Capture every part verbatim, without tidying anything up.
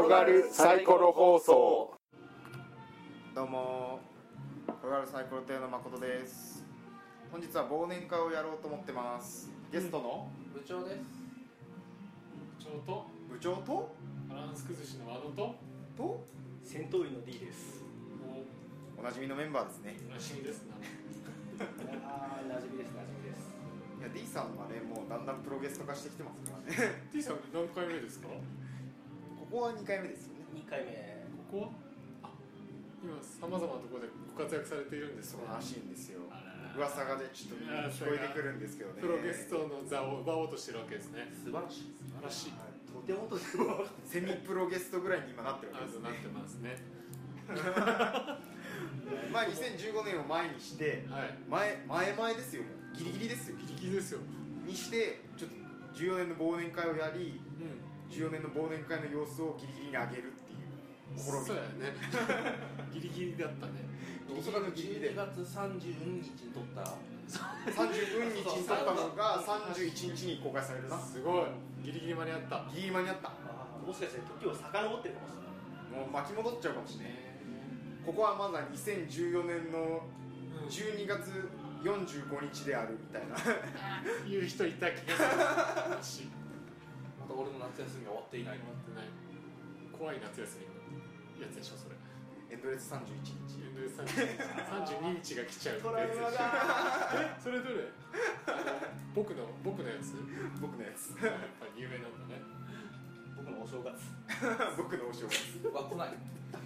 がるサイコロ放送。 どうも、転がるサイコロ亭の誠です。本日は忘年会をやろうと思ってます。ゲストの、 うん、部長です。 部長と部長とバランス崩しの和野とと戦闘員の D です。 おなじみのメンバーですね。 おなじみですな。 あー、なじみですなじみです。 いや D さんはね、もうだんだんプロゲスト化してきてますからね。 T さん何回目ですか？ ここはにかいめですよね。 にかいめ。 ここはあ今さまざまなところでご活躍されているんですそうが、 らしいんですよ。 あらら噂がねちょっと聞こえてくるんですけどね。 プロゲストの座を奪おうとしてるわけですね。 素晴らしい。 素晴らしい。 とてもとてもセミプロゲストぐらいに今なってるわあけですね。 となってますね。 まあにせんじゅうごねんを前にして、 はい、 前前々ですよ、もうギリギリですよ。 ギリギリですよ。 にしてちょっとじゅうよねんの忘年会をやり、 うん、 じゅうよねんの忘年会の様子をギリギリに上げるっていう試み。 そうやね。ギリギリだったね。 おそらくじゅうにがつさんじゅうににちに撮ったさんじゅうににちに撮ったのがさんじゅういちにちに公開されるな。 すごいギリギリ間に合った。 ギリギリ間に合った。 あもしかして時を遡ってるかもしれない。 もう巻き戻っちゃうかもしれない。ここはまだにせんじゅうよねんのじゅうにがつよんじゅうごにちであるみたいな言う人いた気がする。 また俺の夏休みは終わっていない。 終わってない。怖い夏休みのやつでしょそれ。 エンドレスさんじゅういちにち、 エンドレスさんじゅうににちが来ちゃうってトラウマやつでしょ。 だえそれどれ？あの僕の僕のやつ？ 僕のやつやっぱり有名なんだね。 僕のお正月僕のお正月は来ない。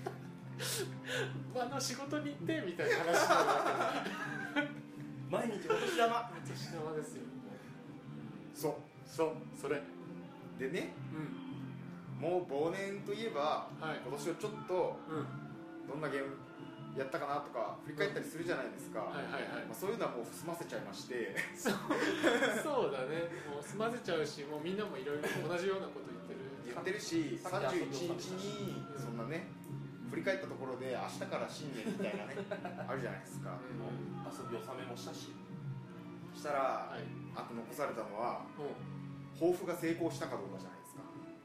あの仕事に行ってみたいな話になるわ毎日お年玉け。年玉ですよ。 そうそうそれ。 でね、 うんもう忘年といえば、 はい、 今年をちょっとうんどんなゲームやったかなとか振り返ったりするじゃないですか、 はいはいはい、 まあ、そういうのはもう済ませちゃいましてそう、そうだね。もう済ませちゃうし、もうみんなもいろいろ同じようなこと言ってる言ってるし、さんじゅういちにちにそんなね振り返ったところで明日から新年みたいなねあるじゃないですか、 うん、 遊び納めもしたし。 そしたら、はい、あと残されたのは、うん、抱負が成功したかどうかじゃないですか。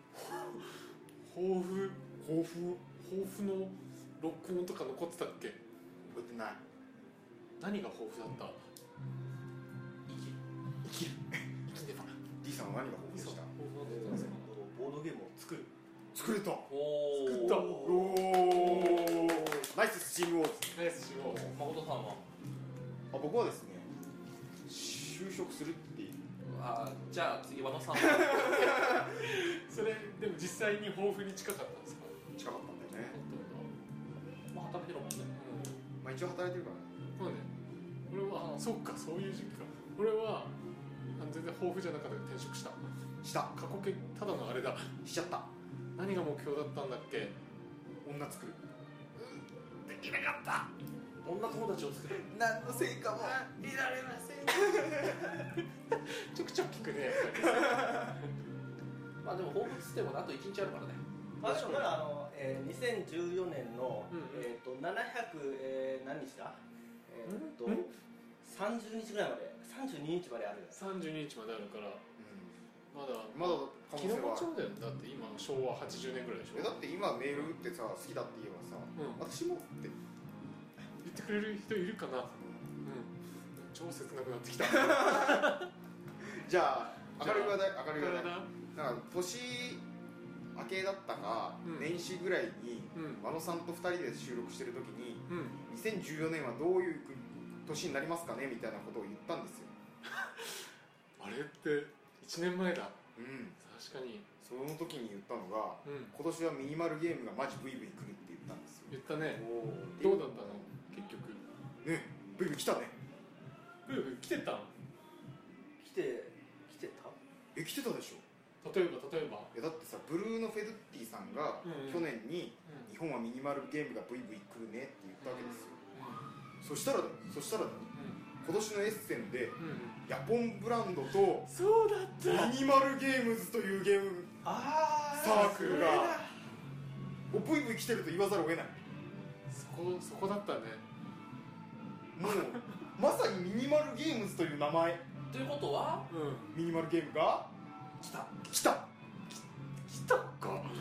抱負抱負抱負の録音とか残ってたっけ？ 覚えてない。 何が抱負だった？ 生きる生きる生きねば D さんは何が抱負でした？ ボードゲームを作る作れた。 お作ったおーナイススチームウォーズ。 ナイスしよう。 誠さんは？ あ僕はですね就職するっていう。 あじゃあ次和野さんは？ それでも実際に抱負に近かったんですか？ 近かったんだよね。 まあ働いてるもんね。 うん、まあ一応働いてるからね。 まあね、俺はあそっかそういう時期か。俺は全然抱負じゃなかったけど転職した。 した過去形ただのあれだ。 しちゃった。 何が目標だったんだっけ？ 女作る。 できなかった。 女友達を作る。 何の成果も見られません。ちょくちょく聞くねやっぱり。 まあでも抱負っつってもあといちにちあるからね。 あでもまだあの、えー、にせんじゅうよねんの、 うんうんえー、とななひゃく、えー、何日だ、えー、と、 うん、 さんじゅうにちぐらいまでさんじゅうににちまである。 さんじゅうににちまであるから、うん、まだまだ可能性は昨日ちょうだよ。だって今しょうわはちじゅうねんぐらいでしょ。 えだって今メール打ってさ好きだって言えばさ、 うん、 私もって言ってくれる人いるかな。うん、超切なくなってきた。 じゃあ明るい話題明るい話題だなんか年明けだったか、うん、年始ぐらいに、うん、和野さんとふたりで収録してる時に、うん、にせんじゅうよねんはどういう年になりますかねみたいなことを言ったんですよ。 あれっていちねんまえだ。 うん、 確かにその時に言ったのが、うん、今年はミニマルゲームがマジブイブイ来るって言ったんですよ。 言ったね。どうだったの結局。 ねブイブイ来たね。 ブイブイ来てたん？ 来て来てた？ え来てたでしょ。 例えば例えばいやだってさブルーノ・フェドッティさんが去年に、うん、日本はミニマルゲームがブイブイ来るねって言ったわけですよ、うんうん、そしたらそしたら、うん、今年のエッセンで、うん、ヤポンブランドとそうだったミニマルゲームズというゲームサークルがもうブイブイ来てると言わざるを得ない。 そこそこだったね。 もうまさにミニマルゲームズという名前ということは、 うん、 ミニマルゲームが来た来た来たか。 と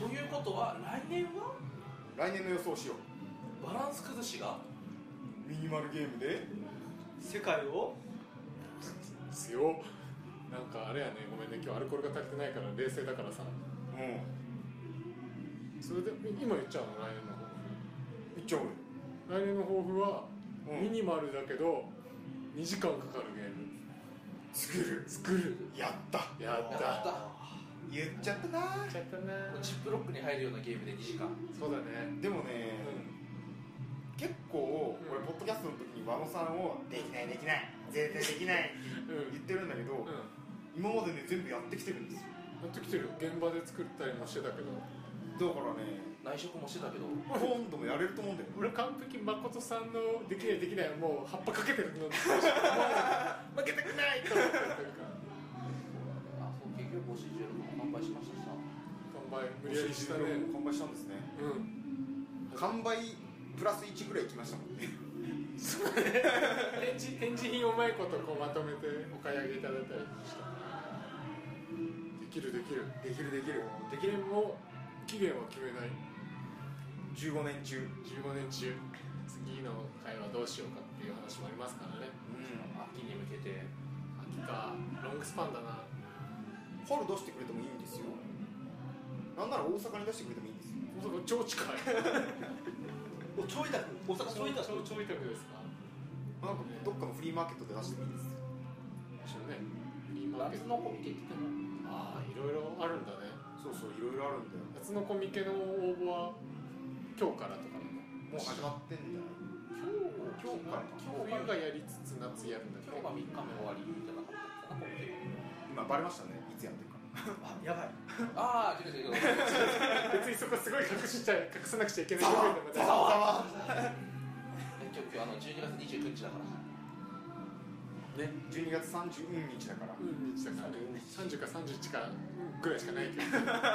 ということは来年は来年の予想しよう。 バランス崩しがミニマルゲームで世界を強っ。なんかあれやね、ごめんね、今日アルコールが足りてないから冷静だからさ。 うんそれで今言っちゃうの、来年の抱いっちゃおうよ。 負。来年の抱負は、 うんミニマルだけどにじかんかかるゲーム作る作る。 やったやったやった言っちゃったな。 ちゃったな。 ジップロックに入るようなゲームでにじかん。 そうだね。 でもね、結構うん俺ポッドキャストの時に和野さんをできないできない絶対できないってうん言ってるんだけど、 うんや今までね全部やってきてるんですよ。 ってきてるよ。現場で作ったりもしてたけど、 だからね内職もしてたけど、 今度もやれると思うんだよ。 俺完璧誠さんのできないできないもう葉っぱかけてるの負けたくないと思ってやってるからあ、そう結局ごしじゅうろくも完売しましたしさ。 完売無理やりしたね。 完売したんですね。 うん完売プラスいちぐらいいきましたもんね。 展示展示品をうまいことこうまとめてお買い上げいただいたりしたできるできるできるできる。 できるも期限は決めない。 じゅうごねん中。 じゅうごねん中次の回はどうしようかっていう話もありますからね。 うん秋に向けて。 秋かロングスパンだな。 春出してくれてもいいんですよ。なんなら大阪に出してくれてもいいんですよ。 大阪超近い。 おちょいたく大阪ちょいたく超超委託ですか。 なんかどっかのフリーマーケットで出してもいいんですよ。 一緒ね。フリーマーケット。 夏のコミケって言ってもああいろいろあるんだね。 そうそういろいろあるんだよ。 夏のコミケの応募は今日からとかなの。 もう始まってんじゃない。 今日今日から冬がやりつつ夏やるんだっけ。 今日がみっかめ終わりじゃなかったかな、コミケ。 今バレましたね。いつやってるか。 あやばいああ、違う違う違う。 別にそこすごい隠しちゃい隠さなくちゃいけないざわ部分でざまわ今日今日あのじゅうにがつにじゅうくにちだから。 ね。 じゅうにがつさんじゅうにちだから。 うん日だからね。さんじゅうかさんじゅういちかぐらいしかないけど。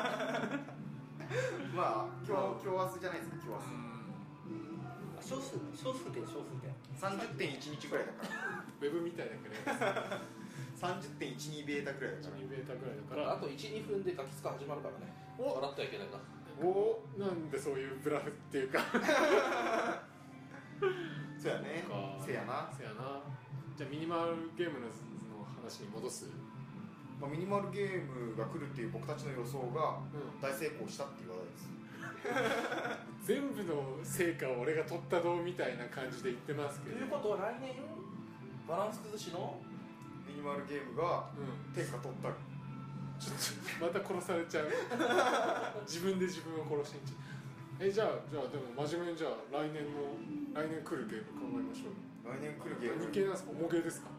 まあ今日今日明日じゃないですか。今日明日。 小数小数点小数点さんじゅってんいちにちぐらいだから。 ウェブみたいだけど。 さんじゅってんいちにベータぐらいだから。 にベータぐらいだから。 あといち、にふんでガキ使始まるからね。 お笑ってはいけないな。 おお。 なんでそういうブラフっていうか。 そうやねそうか。 せやな。 せやな。じゃあミニマルゲームの話に戻す。 まあミニマルゲームが来るっていう僕たちの予想がうん。 大成功したっていう話題です。 全部の成果を俺が取ったどうみたいな感じで言ってますけど。 ということは来年バランス崩しのミニマルゲームがうん。 天下取った。 ちょっとまた殺されちゃう。自分で自分を殺しにちゃう。えじゃあじゃあでも真面目にじゃあ来年の来年来るゲーム考えましょう。 来年来るゲーム。 何系なんですか？重ゲーですか？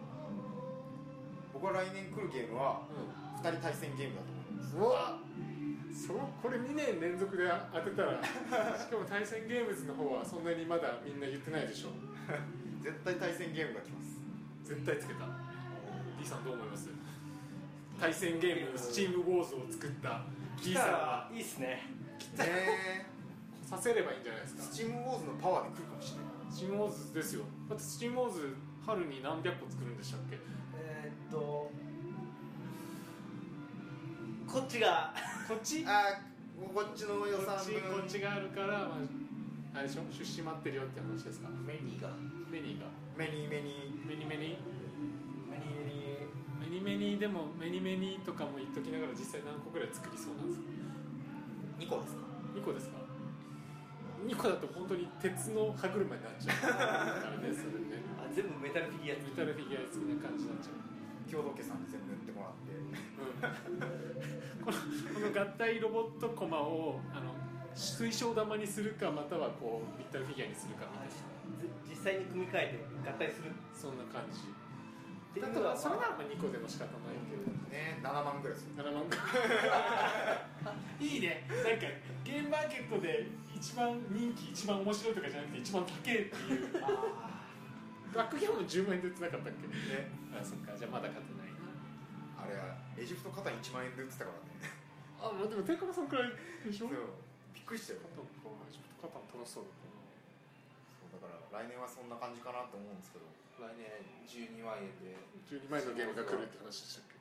僕は来年来るゲームはうふたり対戦ゲームだと思います。 ん。うわ。そうこれにねん連続で当てたら、しかも対戦ゲームズの方はそんなにまだみんな言ってないでしょ。 絶対対戦ゲームが来ます。 絶対つけた。D さんどう思います？対戦ゲームスチームウォーズを作った D さんは。 いいっすねねさせればいいんじゃないですか。 スチームウォーズのパワーで来るかもしれない。 スチームウォーズですよ。だってスチームウォーズ春に何百個作るんでしたっけ？ えー、っとこっちがこっち？ あーこっちの予算こっち分こっちがあるから、まあ、あれでしょ、出資待ってるよって話ですか？ メニーがメニーがメニーメニメニメニメニメニメニでもメニメニとかも言っときながら実際何個ぐらい作りそうなんですか？ ーにこですか。 にこですか？にこだと本当に鉄の歯車になっちゃう。あれですよね。 あ全部メタルフィギュアメタルフィギュア好きな感じになっちゃう。 京都家さんに全部塗ってもらってうん、このこの合体ロボットコマをあの水晶玉にするかまたはこうメタルフィギュアにするかみたいな実際に組み替えて合体するそんな感じ。 っていうだからのはそれならまあにこでも仕方ないけどねななまんぐらいする。 ななまんいいね。なんかゲームマーケットで一番人気一番面白いとかじゃなくて一番高いっていうバックギャンもじゅうまんえんで売ってなかったっけねあそっかじゃあまだ勝てないな。 あれはエジプト肩にいちまんえんで売ってたからね。 あまあでも天下さんくらいでしょ。 そうびっくりしたよ。 肩かちょっと肩も楽しそうだったな。 そうだから来年はそんな感じかなと思うんですけど。 来年じゅうにまんえんでじゅうにまんえんのゲームが来るって話でしたっけ？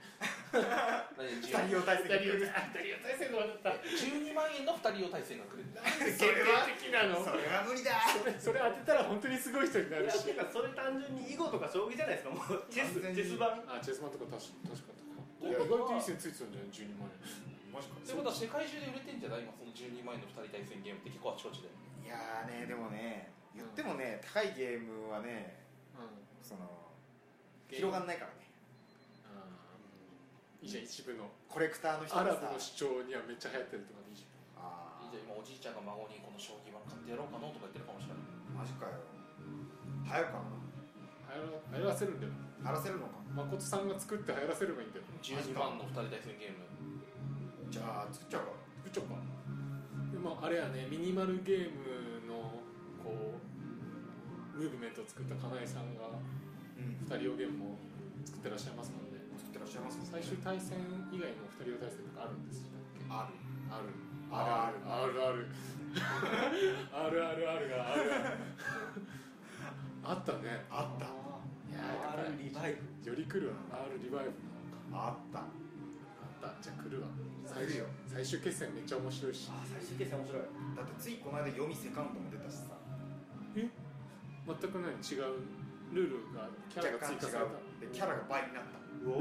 ふたり用対戦が来る。 ふたり用対戦のだったじゅうにまんえんのふたり用対戦が来る。 限定的なの。 それは無理だ。 それそれ当てたら本当にすごい人にないるやし。 てかそれ単純に囲碁とか将棋じゃないですか。もうチェス完全にチェス版。 あ、チェスマンとか確か確かいや意外といい線ついてたんじゃないじゅうにまんえん。 マジか。 ということは世界中で売れてんじゃない今そのじゅうにまんえんのふたり対戦ゲームって結構あちこちで。 いやーね、でもね、言ってもね、高いゲームはね、 うん。 その広がんないからね。 あーいいじゃん、一部のコレクターの人アラがさ、 ブの主張にはめっちゃ流行ってるとかでいいじあいいじゃん今おじいちゃんが孫にこの将棋盤買ってやろうかなとか言ってるかもしれない。 ーマジかよ。流行るかな。 ゃん。流行ら流行らせるんだよ。 流行らせるのか。 誠さんが作って流行らせればいいんだよ。 じゅうにまんのふたり対戦ゲーム。 じゃあ作っちゃおうか。 部長か。でもあれやね、ミニマルゲームのこうムーブメントを作った金井さんがうん。 ふたり用ゲームも作ってらっしゃいますので、 作ってらっしゃいますもんね。 最終対戦以外のふたり用対戦とかあるんですよ。 ある。 あるあるあるあるあるあるあるがあるあったね。 あった。 いやーだから R リバイブ。 より来るわ。 R リバイブあった。 あった。じゃあ来るわ。 来るよ。 最終決戦めっちゃ面白いし。 あ最終決戦面白い。 だってついこの間読みセカンドも出たしさ。 え全く何違うルールがキャラが追加された。 でキャラが倍になった。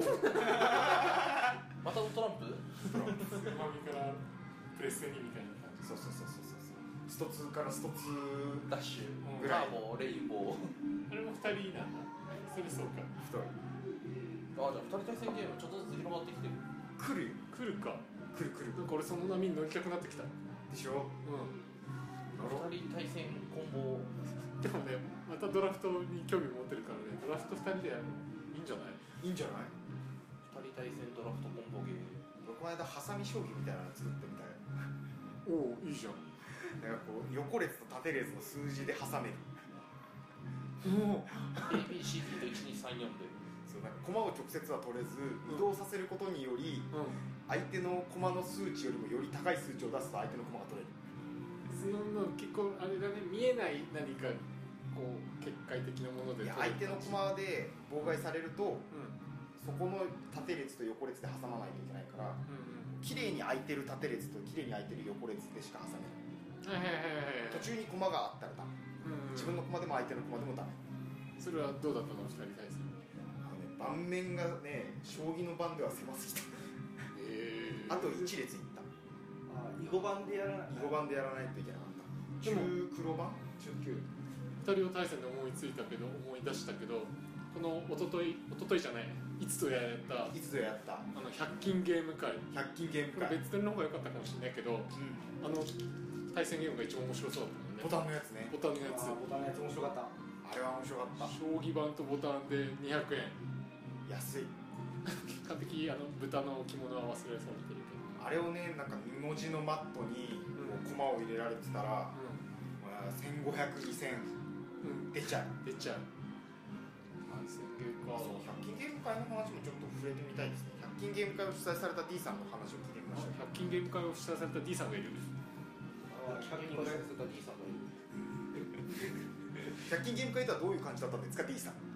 またトランプ？ スマミからプレステにみたいな感じ。 そうそうそうそうそう。ストツーからストツーダッシュ、 ぐらいターボ、レインボー。 あれもふたりなんだ。それそうか。 太い。 あ、じゃあふたり対戦ゲームちょっとずつ広がってきてる。 来るよ。 来るか。 来る来る。 なんか俺その波に乗りたくなってきた。うでしょ。 ん。 なろふたり対戦コンボ。 でもね、またドラフトに興味持ってるからね、ドラフトふたりでやるのいいんじゃない？ いいんじゃない？ ふたり対戦ドラフトコンボゲーム。 この間ハサミ将棋みたいなの作ってみたい。 おお、いいじゃん。 なんかこう横列と縦列の数字で挟める。 おお。 A B C D といちにさんよんで。 そうなんか駒を直接は取れず移動させることによりうん。 相手の駒の数値よりもより高い数値を出すと相手の駒が取れる。 その結構あれだね、見えない何かこう結界的なものでいや取相手のれる感じ。 駒で妨害されるとうんそこの縦列と横列で挟まないといけないからうん綺麗に空いてる縦列と綺麗に空いてる横列でしか挟めない。 うん。はいはいはいはいはい。 途中に駒があったらダメ。 うんうん、 自分の駒でも相手の駒でもダメ。 それはどうだったのふたり対戦。 あのね盤面がね将棋の盤では狭すぎた。 えあといち列いった。 あ囲碁版でやらない。 囲碁盤でやらないといけなかった。中でも黒盤中級ふたり用対戦で思いついたけど思い出したけど、この一昨日一昨日じゃないいつとやったいつぞやったあのひゃく均ゲーム会、 ひゃく均ゲームこれ会、 別の方が良かったかもしれないけど、 うん、 あの対戦ゲームが一番面白そうだったもんね。 ボタンのやつね。 ボタンのやつ、 あボタンのやつ面白かった。 あれは面白かった。 将棋盤とボタンでにひゃくえん。 安い。 完璧あの豚の着物は忘れされてるけど。 あれをねなんかに文字のマットにこう駒を入れられてたら、まあ、せんごひゃく、にせんうん、うん、 出ちゃう。 出ちゃう。対戦ゲームか。 そうひゃく均ゲーム会の話もちょっと触れてみたいですね。ひゃく均ゲーム会を主催された D さんの話を聞いてみましょう。 ひゃく均ゲーム会を主催された D さんがいる。 あひゃく均コレクター D さんがいる。 ひゃく均ゲーム会とはどういう感じだったんですか D さん。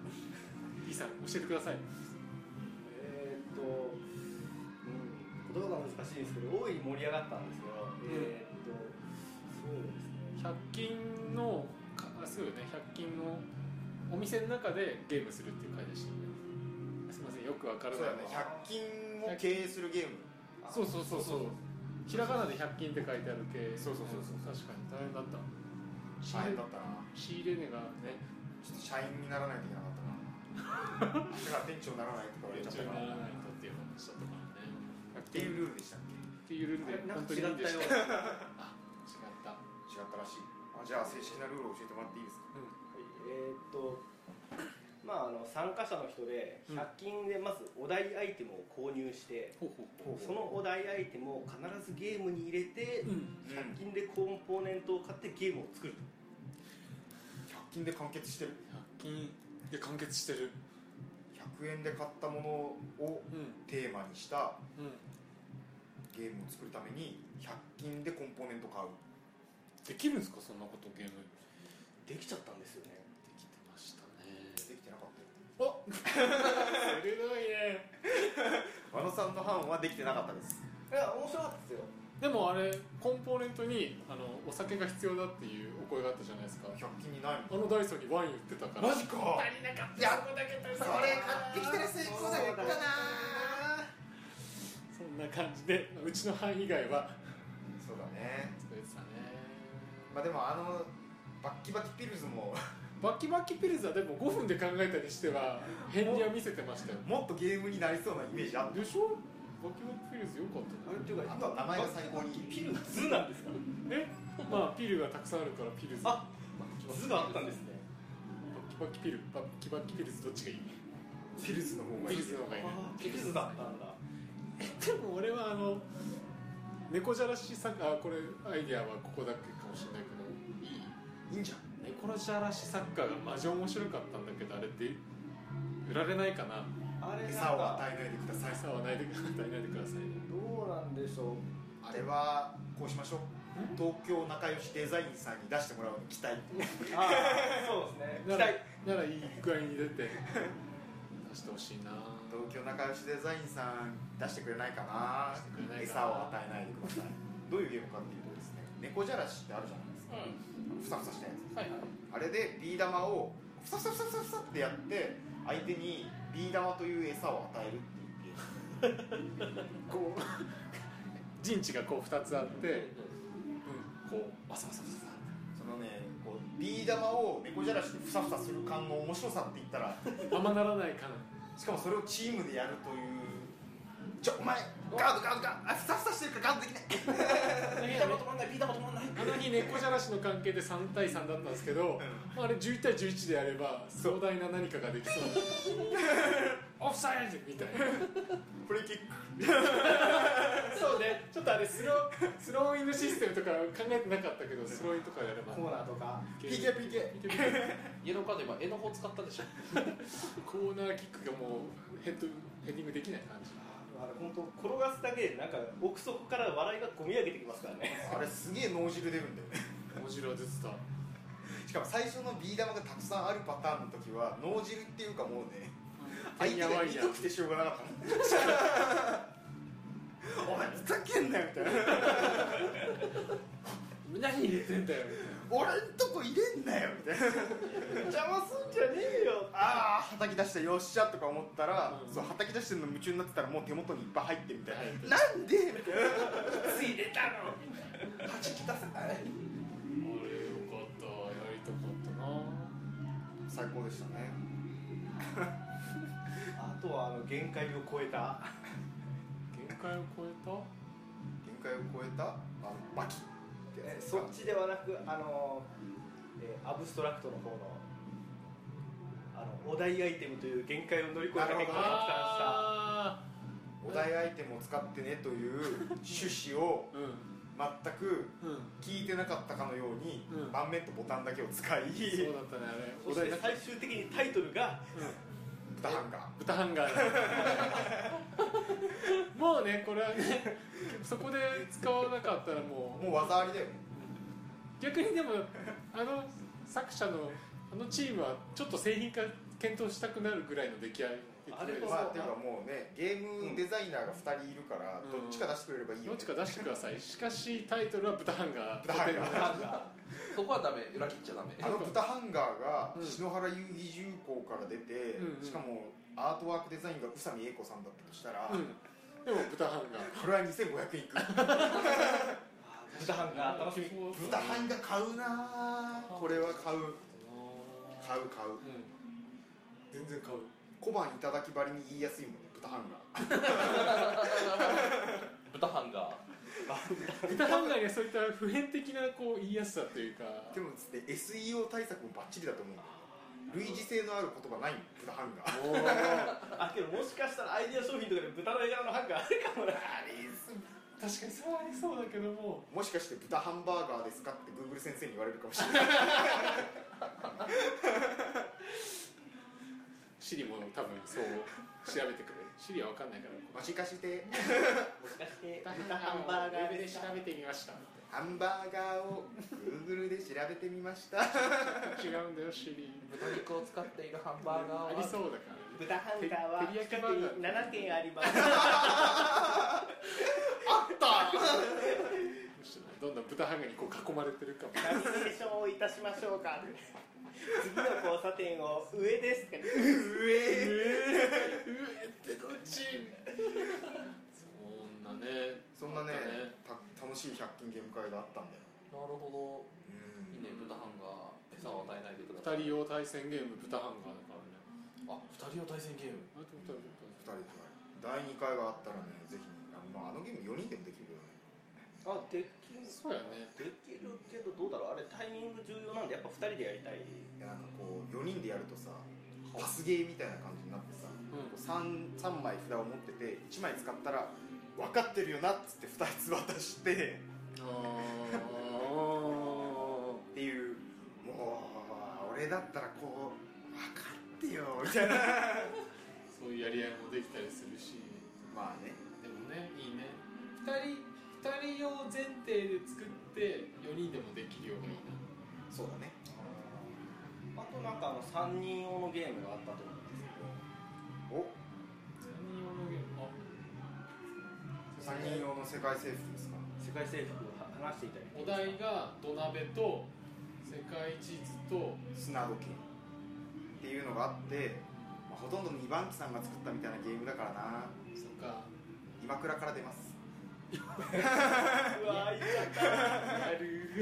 D さん教えてください。 えーっと、うん、言葉が難しいんですけど大いに盛り上がったんですけど、えーっとそうですね。 ひゃく均のかあそうよね、ひゃく均のお店の中でゲームするっていう会でしたよね。すみませんよくわからそうない。 だね、ひゃく均を経営するゲーム。 そうそうそうそう。ひらがなでひゃく均って書いてある系。 そうそうそうそう確かに大変だった。仕大変入れだったな。 仕入れ値がね、 ちょっと社員にならないといけなかったな。だから店長にならないとか言われちゃったから。 店長にならないとっていう話だったからね。 っていうルールでしたっけ？ っていうルールで本当にいいんでした。あ、違った。 違ったらしい。あ、じゃあ正式なルールを教えてもらっていいですか？ えーっとまあ、あの参加者の人でひゃく均でまずお題アイテムを購入して、 ほうほうほう。 そのお題アイテムを必ずゲームに入れて、 うん。 ひゃく均でコンポーネントを買ってゲームを作る。 ひゃく均で完結してる。 ひゃく均で完結してる。 ひゃくえんで買ったものをうんテーマにしたうん。 ゲームを作るためにひゃく均でコンポーネント買う。 できるんですかそんなことゲーム。 できちゃったんですよね。 できてましたね。 できてなかったよ。 お鋭いね。 あのささんの班はできてなかったです。 いや面白かったですよ。 でもあれコンポーネントにあのお酒が必要だっていうお声があったじゃないですか。 ひゃく均にないあのダイソーにワイン売ってたから。 マジか。 足りなかった。 いやそこだけ足りそなかった。 れ買ってきたら成功だったな。 そんな感じでうちの班以外はそうだね。 作れてたね。 まあでもあのバッキバキピルズもバキバキピルズはでもごふんで考えたにしては変には見せてましたよ。 もっとゲームになりそうなイメージあったでしょ。バキバキピルズよかったね。 あれっていうかあとは名前が最高にピルズなんですか。 え、まあピルがたくさんあるからピルズ。 あ、ズがあったんですね。 バキバキピル、バキバキピルズどっちがいい？ ピルズの方がいい。 ピルズの方がいいね。 ピルズだったんだ。 でも俺はあの猫じゃらしサッカー、これアイデアはここだけかもしれないけどいいいいんじゃん。 猫じゃらしサッカーがマジ面白かったんだけど、あれって売られないかな。 あれ餌を与えないでください。 餌はないで与えないでくださいね。 どうなんでしょう。 あれはこうしましょう。東京仲良しデザインさんに出してもらうの期待。 ああ、そうですね。 ならならいい具合に出て出してほしいな。 東京仲良しデザインさん出してくれないかな。 出してくれないか餌な。 を与えないでください。どういうゲームかっていうとですね、猫じゃらしってあるじゃないですか。ふさふさしたやつ。 はいはい。 あれでビー玉をふさふさふさふさふさってやって相手にビー玉という餌を与えるっていうゲーム。 こう陣地がこうふたつあって、うん、こうバサバサバサ。 そのね、こうビー玉を猫じゃらしでふさふさする感の面白さって言ったら、 あんまならない感。 しかもそれをチームでやるという。ちょお前ガードガードガード、あふさふさしてるからガードできない。 ビー玉止まんない、ビー玉止まんない。 あの日猫じゃらしの関係でさんたいさんだったんですけど、 うんまあ、あれじゅういちたいじゅういちでやれば壮大な何かができそうオフサイドみたいな。 フリーキック。 そうね、ちょっとあれスロースローイングシステムとか考えてなかったけど、スローインとかやればコーナーとか。 ピーケーピーケー。 家のカード今絵の方使ったでしょ。 コーナーキックがもうヘッドヘディングできない感じ。 あれ本当転がすだけでなんか奥底から笑いがこみ上げてきますからね。 あれすげえ脳汁出るんだよね。 面白い出てた。 しかも最初のビー玉がたくさんあるパターンの時は脳汁っていうかもうね、相手が痛くてしょうがなかったの。お前ふざけんなよみたいな。 何入れてんだよみたいな。 俺んとこ入れんなよみたいな。 邪魔すんじゃねえよ。 ああはたき出してよっしゃとか思ったら、 うん、 そうはたき出してるの夢中になってたらもう手元にいっぱい入ってるみたいな、 入ってるなんでみたいな。 つい出たのみたいな。 はじき出せない。 あれよかった、やりたかったな。 最高でしたね。 あとはあの限界を超えた。 限界を超えた限界を超えたあのバキえそっちではなくあの、えーアブストラクトの方のあのお題アイテムという限界を乗り越えた結果があお題アイテムを使ってねという趣旨をーうん全くうん聞いてなかったかのように、 うん盤面とボタンだけを使い、 そうだったねあれ。 そして最終的にタイトルが豚ハンガー。 豚ハンガーもうねこれはねそこで使わなかったらもうもう技ありだよね。 逆にでもあの作者のあのチームはちょっと製品化検討したくなるぐらいの出来合い。 あれまあっていうかもうねゲームデザイナーがふたりいるから、 うんどっちか出してくれればいいよ、ね、 どっちか出してください。しかしタイトルは豚ハンガー。 豚ハンガーそこはダメ、裏切っちゃダメ。 あの豚ハンガーがうん篠原遊戯重工から出て、 うんうんしかもアートワークデザインが宇佐美英子さんだったとしたら、 うんでも豚ハンガーこれはにせんごひゃくえんいく。 豚ハンガー楽しみ。 豚ハンガー買うなぁ。これは買う買う買う。 うん全然買う。 小判いただきばりに言いやすいもんね、豚ハンガー。 豚ハンガー。 豚ハンガーにはそういった普遍的なこう言いやすさというか。 でもですね エスイーオー 対策もバッチリだと思うんだよ。類似性のある言葉ないもん、豚ハンガー。 おーあけどもしかしたらアイデア商品とかで豚の絵柄のハンガーあるかもな。 確かにそうありそうだけども。 もしかして豚ハンバーガーですかって Google 先生に言われるかもしれない。 シリも多分そう調べてくれる。シリは分かんないからもしかしてもしかして豚豚ハンバーガーでで調べてみました。 ハンバーガーを Google で調べてみました。 違うんだよシリ。 豚肉を使っているハンバーガーはありそうだから。 豚ハンガーは近くにななけんありますあったどんどん豚ハンガーにこう囲まれてるかも。 ナビゲーションをいたしましょうか次の交差点を上ですかね上上ってどっちそんなねそんなねねた楽しいひゃく均ゲーム会があったんだよ。 なるほど。 うんいいね、豚ハンガー餌を与えないでください。 二人用対戦ゲーム豚ハンガーだからね。 あ、二人用対戦ゲーム。 あと二人ふたりでだいにかいがあったらねぜひあの、まあ、あのゲームよにんでもできるけどね。 あできるそうやね。 できるけどどうだろうあれタイミング重要なんでやっぱふたりでやりたい。 いやなんかこうよにんでやるとさパスゲーみたいな感じになってさ、 ん 3, 3枚札を持ってていちまい使ったら分かってるよなっつってふたつ渡してあっていうもう俺だったらこう分かってよみたいなそういうやり合いもできたりするし、 まあねでもねいいね。二人二人用前提で作ってよにんでもできるようがいいな。 そうだね。 あとなんかあのさんにん用のゲームがあったと思うんですけどおさんにん用のゲームあさんにん用の世界征服ですか。 世界征服を話していただいてお題が土鍋と世界地図と砂時計っていうのがあって、まあ、ほとんどにばん機さんが作ったみたいなゲームだからな。 そっか今倉から出ます。 うわーいやる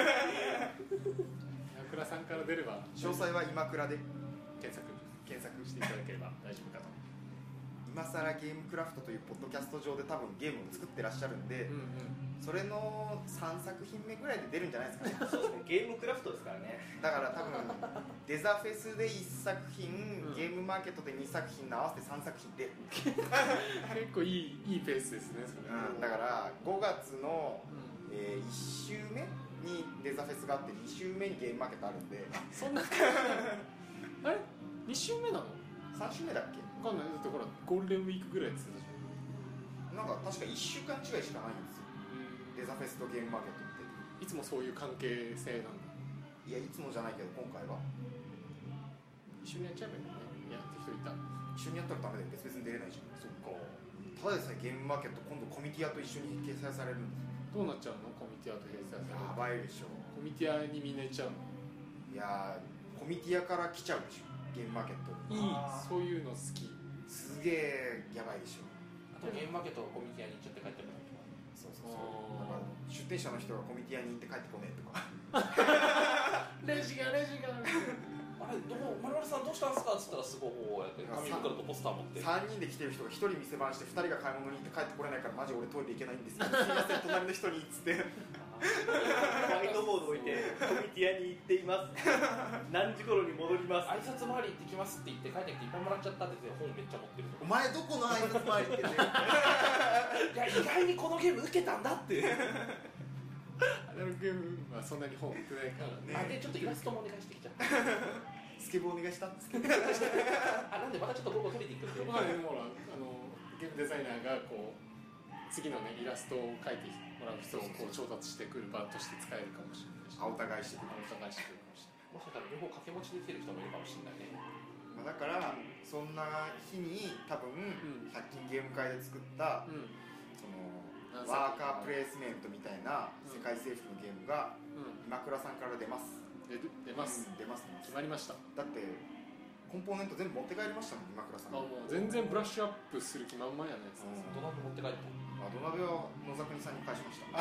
矢倉さんから出れば詳細は今倉で検索検索していただければ大丈夫かと。 今さらゲームクラフトというポッドキャスト上で多分ゲームを作ってらっしゃるんで、 うんうんそれのさんさく品目ぐらいで出るんじゃないですかねそうですねゲームクラフトですからね。 だから多分デザフェスでいっさく品、 うんゲームマーケットでにさく品の合わせてさんさく品出る、 結構いいいいペースですねそれ、 うん、だからごがつの、 うんえー、いっ週目にデザフェスがあってに週目にゲームマーケットあるんでそんなあれに週目なのさん週目だっけ。 分かんない。だってほらゴールデンウィークぐらいって言ってたじゃん。 なんか確かいっしゅうかん違いしかないんですよデザフェスとゲームマーケットって。 いつもそういう関係性なんだ。 いやいつもじゃないけど今回は一緒にやっちゃえばいいんだね。やってる人いた。 一緒にやったらダメで別々に出れないじゃん。 そっか。 ただでさえゲームマーケット今度コミティアと一緒に掲載されるんですよ。 どうなっちゃうのコミティアと掲載される。 やばいでしょ。 コミティアにみんな行っちゃうの。 いやーコミティアから来ちゃうでしょゲームマーケットに。 いいあーそういうの好き。 すげえやばいでしょ。 あとゲームマーケットのコミュニティアに行っちゃって帰ってもらうとか。 そうそうそう。 あーだから出店者の人がコミティアに行って帰ってこねえとかレジがレジが。 あれどう丸々さんどうしたんですかっつったらすごいこうやって紙袋とポスター持ってさんにんで来てる人がひとり店番してふたりが買い物に行って帰ってこれないからマジ俺トイレ行けないんですよすいません隣の人にっつってホワイトボード置いてコミティアに行っています何時頃に戻ります。 挨拶回り行ってきますって言って帰ってきていっぱいもらっちゃったって言って本めっちゃ持ってるとお前どこの挨拶回りってねいや意外にこのゲーム受けたんだってあれのゲームはそんなに本売ってないからね。 あでちょっとイラストもお願いしてきちゃったスケボーお願いしたっつってあなんでまたちょっと午後取りに行くんでまあねほらあのゲームデザイナーがこう次のねイラストを描いてもらう人をこう調達してくる場として使えるかもしれないし、 あお互いしてくる。 お互いしてくるかもしれない。 もしかしたら両方掛け持ちできてる人もいるかもしれないねまあだからそんな日に多分んひゃく均ゲーム会で作ったうんその何ワー作品カープレイスメントみたいな世界征服のゲームがうん今倉さんから出ます。 で出ます。 うん出ますね。 決まりました。 だってコンポーネント全部持って帰りましたもん今倉さん。 あもう全然ブラッシュアップする気満々やねやつ。 うんドナル持って帰ったあ土鍋は野沢国さんに返しました。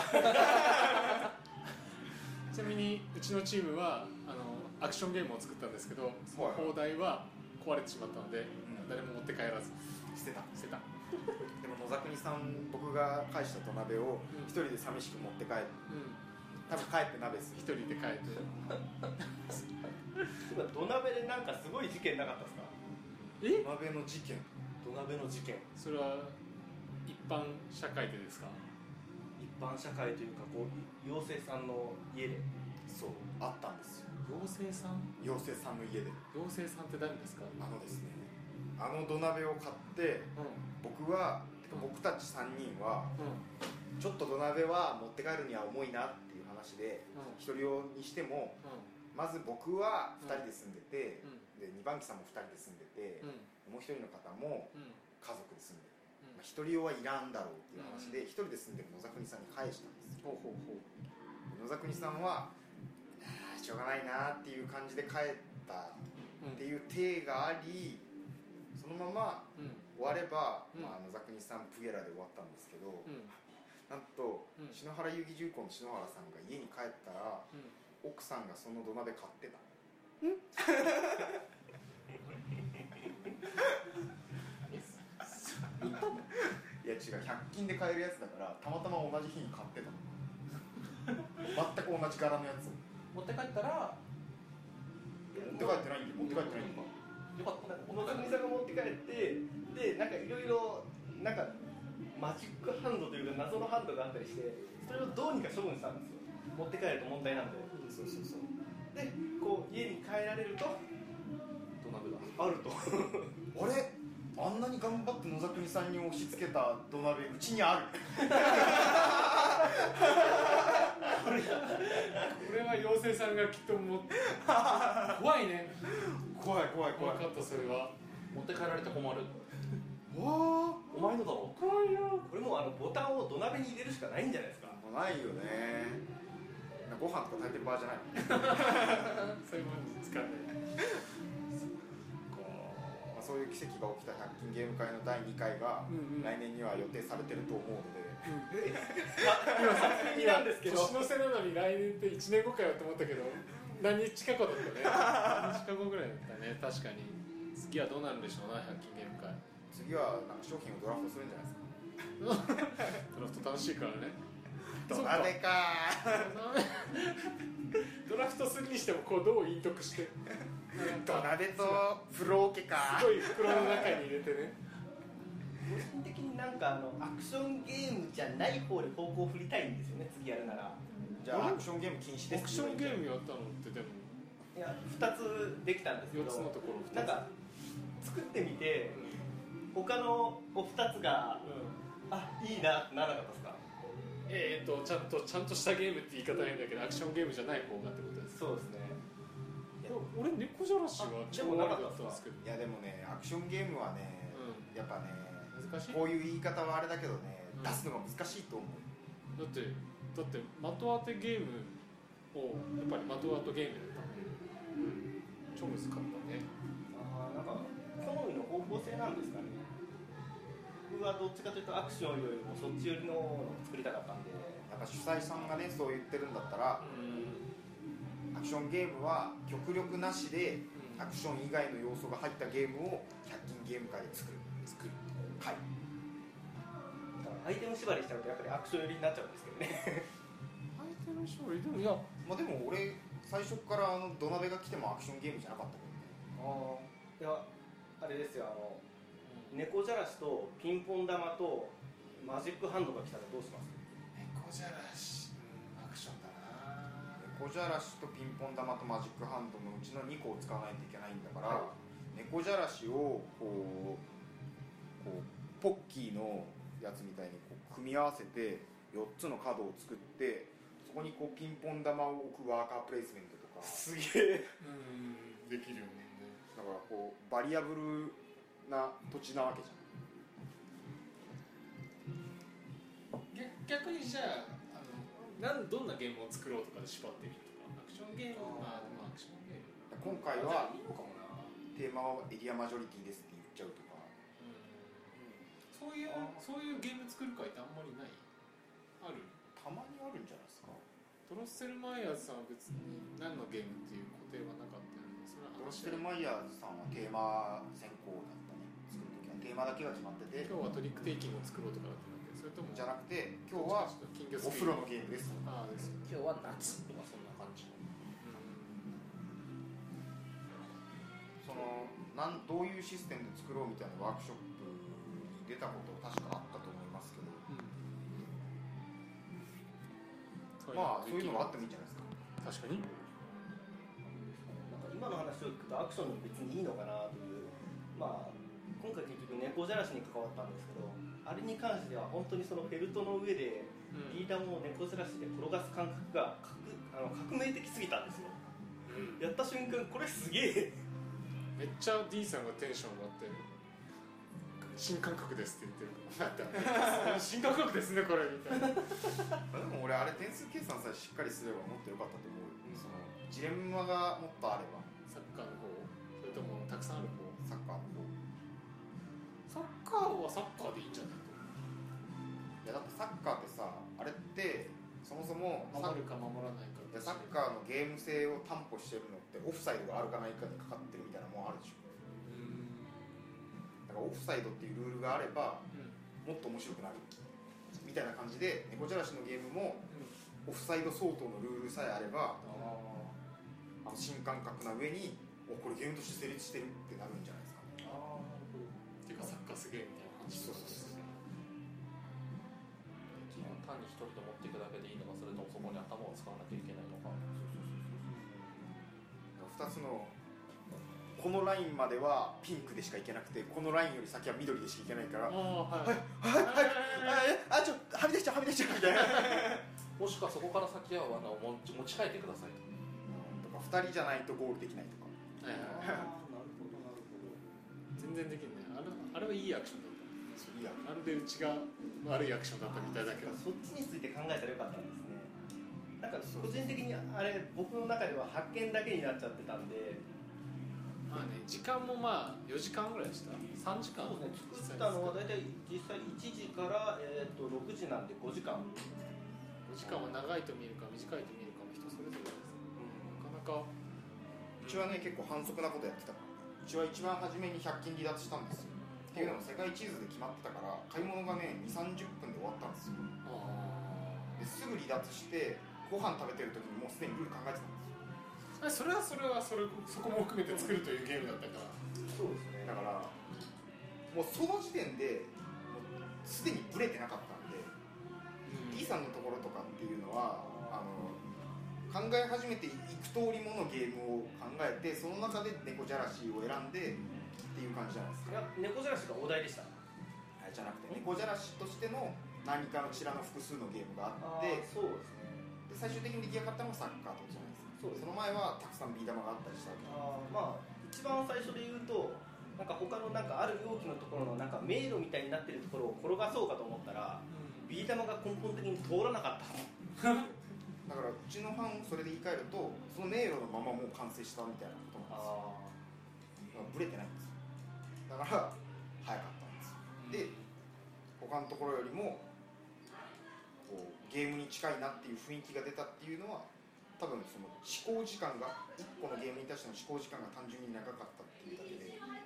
ちなみにうちのチームはあのアクションゲームを作ったんですけど、その砲台は壊れてしまったので、 ん誰も持って帰らず捨てた。 捨てた。 でも野沢国さん僕が返した土鍋を一人で寂しく持って帰ってうん。 多分帰って鍋す一る。 人で帰って。 今土鍋でなんかすごい事件なかったですか。 え？ 土鍋の事件。 土鍋の事件それは一般社会でですか？ 一般社会というかこう妖精さんの家でそうあったんですよ。 妖精さん？ 妖精さんの家で。 妖精さんって誰ですか？ あのですねあの土鍋を買ってうん僕はてか僕たちさんにんはうんちょっと土鍋は持って帰るには重いなっていう話でうん一人用にしてもうまず僕はふたりで住んでてんうんでにばん機さんもふたりで住んでて、 うん、 もう一人の方もうん家族で住んでる、うんまあ、一人用はいらんだろうっていう話で、うん、一人で住んでる野沢国さんに返したんですよ。ほうほうほう。野沢国さんはあしょうがないなっていう感じで帰ったっていう体があり、そのまま終われば、うんまあ、野沢国さんプゲラで終わったんですけど、うん、なんと、うん、篠原遊戯重工の篠原さんが家に帰ったら、うん、奥さんがその土鍋買ってた。んいや違う、ひゃく均で買えるやつだからたまたま同じ日に買ってたの全く同じ柄のやつ持って帰ったら持って帰ってないんで持って帰ってないんだよかったね。 野沢国さんが持って帰ってでなんかいろいろなんかマジックハンドというか謎のハンドがあったりしてそれをどうにか処分したんですよ。持って帰ると問題なんで。 そうそうそうでこう家に帰られると土鍋だあるとあれあんなに頑張って野沢国さんに押し付けた土鍋うちにあるこれこれは妖精さんがきっとも怖いね。 怖い怖い怖い。 分かった。それは持って帰られて困る。 わあお前のだろ。 怖いよ。 これもうあのボタンを土鍋に入れるしかないんじゃないですか。 ないよね。ご飯とか炊いてる場合じゃないそういうものに使わないまあ、そういう奇跡が起きたひゃく均ゲーム会のだいにかいが来年には予定されてると思うので、うんうん、 今さ今年の瀬なのに来年っていちねんごかよと思ったけど何日か後だったね何日か後ぐらいだったね。確かに次はどうなるんでしょうな。ひゃく均ゲーム会次はなんか商品をドラフトするんじゃないですかドラフト楽しいからね。 土鍋かドラフトするにしてもこうどう陰徳して土鍋と風呂桶かすごい袋の中に入れてね。 個人的になんかあのアクションゲームじゃない方で方向を振りたいんですよね。次やるならじゃあアクションゲーム禁止です。 アクションゲームやったのってでもいやふたつできたんですけどよっつのところふたつなんか作ってみて、うん、他のおふたつが、うん、あいいなってならなかったですか。 えーとちゃんとちゃんとしたゲームって言い方変だけどアクションゲームじゃない方がってことです。 そうですね。 俺猫じゃらしは超悪かったんですけど。 いやでもねアクションゲームはね、うん、やっぱね難しい。 こういう言い方はあれだけどね、うん、出すのが難しいと思う。 だってだって的当てゲームをやっぱり的当てゲームだったので、うん、超難かったね。 ああなんか好みの方向性なんですかね。僕はどっちかというとアクションよりもそっち寄りのを作りたかったんで、 やっぱ主催さんがねそう言ってるんだったら、うん、アクションゲームは極力なしで、うん、アクション以外の要素が入ったゲームをひゃく均ゲーム会で作る作るはいアイテム縛りしちゃうとやっぱりアクション寄りになっちゃうんですけどねアイテム縛りでもいや、 まあ、でも俺最初からあの土鍋が来てもアクションゲームじゃなかったけどね。 ああいやあれですよあの猫じゃらしとピンポン玉とマジックハンドが来たらどうします？ 猫じゃらし、うん、アクションだな。 猫じゃらしとピンポン玉とマジックハンドのうちのにこを使わないといけないんだから、はい、猫じゃらしをこうこうポッキーのやつみたいにこう組み合わせてよっつの角を作ってそこにこうピンポン玉を置くワーカープレイスメントとかすげえうんできるよね。 だからこうバリアブルな土地なわけじゃん。 逆にじゃあ、あのなんどんなゲームを作ろうとかで縛ってみるとかアクションゲームまあでもアクションゲーム今回はいいのかもな。 テーマはエリアマジョリティですって言っちゃうとか、 うん、そういうそういうゲーム作る会ってあんまりないあるたまにあるんじゃないですか。 トロッセルマイヤーズさんは別に何のゲームっていう固定はなかったよね。それはトロッセルマイヤーズさんはテーマ先行だったね。作るときはテーマだけが決まってて今日はトリックテイキングを作ろうとかだったんだけどそれともじゃなくて今日はお風呂のゲームです。 ああです今日は夏とかそんな感じの、 うん、そのなんどういうシステムで作ろうみたいなワークショップに出たこと確かあったと思いますけど、うん、まあそういうのがあってもいいんじゃないですか。 確かになんか今の話を聞くとアクションでも別にいいのかなという、まあ今回結局猫じゃらしに関わったんですけどあれに関しては本当にそのフェルトの上でビー玉を猫じゃらしで転がす感覚が革、あの革命的すぎたんですよ、うん、やった瞬間これすげえめっちゃ D さんがテンション上がって新感覚ですって言ってる新感覚ですねこれみたいなでも俺あれ点数計算さえしっかりすればもっと良かったと思う、うん、そのジレンマがもっとあればサッカーの方それともたくさんある方サッカーの方サッカーはサッカーでいいんじゃないいやだってサッカーってさあれってそもそも守るか守らないかサッカーのゲーム性を担保してるのってオフサイドがあるかないかにかかってるみたいなもんあるでしょ。だからオフサイドっていうルールがあれば、うん、もっと面白くなるみたいな感じで猫じゃらしのゲームも、うん、オフサイド相当のルールさえあれば、あの新感覚な上におこれゲームとして成立してるってなるんじゃないですか。 ああっていうかサッカーすげえみたいな感じ。そうそうそう単に一人で持っていくだけでいいのか、それともそこに頭を使わなきゃいけないのか。 ふたつのこのラインまではピンクでしかいけなくて、このラインより先は緑でしかいけないから、はいはいはいはい、あちょはみ出しちゃうはみ出しちゃうみたいなもしくはそこから先はあの持ち帰ってくださいと、 うん、とかふたりじゃないとゴールできないとか。 ああなるほどなるほど。 全然できんね。あれあれはいいアクションだった。あれでうちが悪いアクションだったみたいだけど、 そっちについて考えたらよかったんですね。なんか個人的にあれ僕の中では発見だけになっちゃってたんで、 まあね、時間もまあよじかんぐらいでした。さんじかん。 そうですね、作ったのは大体実際いちじから、えー、とろくじなんでごじかん。 ごじかんは長いと見えるか短いと見えるかも人それぞれです、うん、なかなか。 うちはね結構反則なことやってたから、うちは一番初めにひゃく均離脱したんですよ。っていうのも世界地図で決まってたから買い物がねにじゅうさんじゅっぷんで終わったんですよ。ですぐ離脱してご飯食べてる時にもうすでにルール考えてたんですよ。 それはそれはそれそこも含めて作るというゲームだったから。 そうですね。だからもうその時点ですでにブレてなかったんで、うん、D さんのところとかっていうのはあの考え始めていく通りものゲームを考えて、その中で猫じゃらしを選んでっていう感じじゃないですか。 いや猫じゃらしがお題でした。 はい、じゃなくて猫じゃらしとしての何かのちらの複数のゲームがあって、 そうですね。 で最終的に出来上がったのがサッカーとかじゃないですか。そうです。その前はたくさんビー玉があったりしたわけ。 あまあ一番最初で言うと、なんか他のなんかある容器のところのなんか迷路みたいになってるところを転がそうかと思ったら、うん、ビー玉が根本的に通らなかっただからうちのファンそれで言い換えると、その迷路のままもう完成したみたいなことなんですよ。ブレてないんですよ。だから早かったんですよ。で他のところよりもこうゲームに近いなっていう雰囲気が出たっていうのは、多分その試行時間がいっこのゲームに対しての試行時間が単純に長かったっていうだけで、あ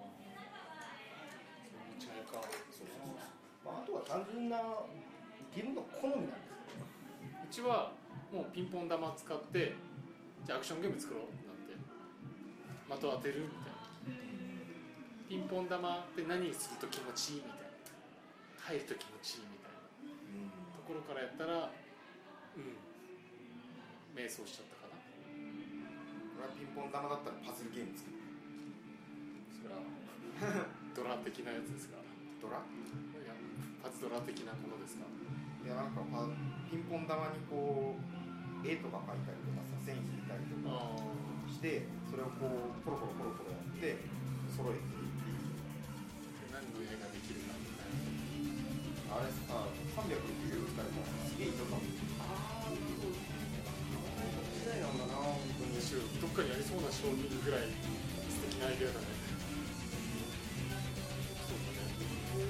違いか。 そうそうそう、 まあ、あとは単純なゲームの好みなんですよね。 うちはもうピンポン玉使ってじゃあアクションゲーム作ろうなんて的当てるみたいな。ピンポン玉って何すると気持ちいいみたいな、入ると気持ちいいみたいな、うん、ところからやったらうん迷走しちゃったかな。 俺はピンポン玉だったらパズルゲーム作る。 それはドラ的なやつですか。 ドラ？ いやパズドラ的なものですか。 いやなんかピンポン玉にこう絵とか描いたりとかさ、線引いたりとかしてそれをこうコロコロコロコロやって揃えて何の絵ができるかみたいな。あれささんびゃくろくじゅうど使えばすげえいいと思う。 ああなるほど。時代なんだな本当に。 どっかにありそうな商品ぐらい素敵なアイデアだね。そうだね。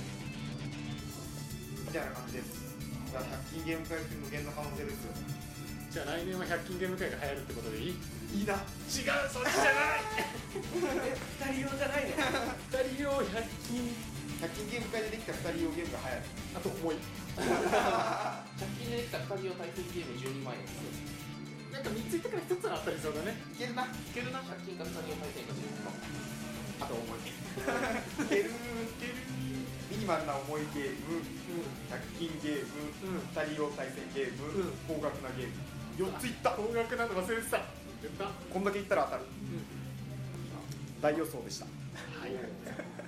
みたいな感じです。ひゃく均ゲーム会って無限の可能性です。 じゃあ来年はひゃく均ゲーム会が流行るってことでいい？ いいな。 違う、そっちじゃないふたり用じゃないの？ ふたり用ひゃく均ひゃく均ゲーム会でできたふたり用ゲームが流行る。 あと重いひゃく均でできたふたり用対戦ゲームじゅうにまんえんです。 なんかみっついってからひとつあったりそうだね。 いけるな。 いけるな。 ひゃく均かふたり用対戦がじゅうにまん。 あと重い。いけるいける。ミニマルな重いゲーム、ひゃく均ゲーム、ふたり用対戦ゲーム、高額なゲーム。よっついった。 高額なの忘れてた。 こんだけいったら当たる。大予想でした。 はい。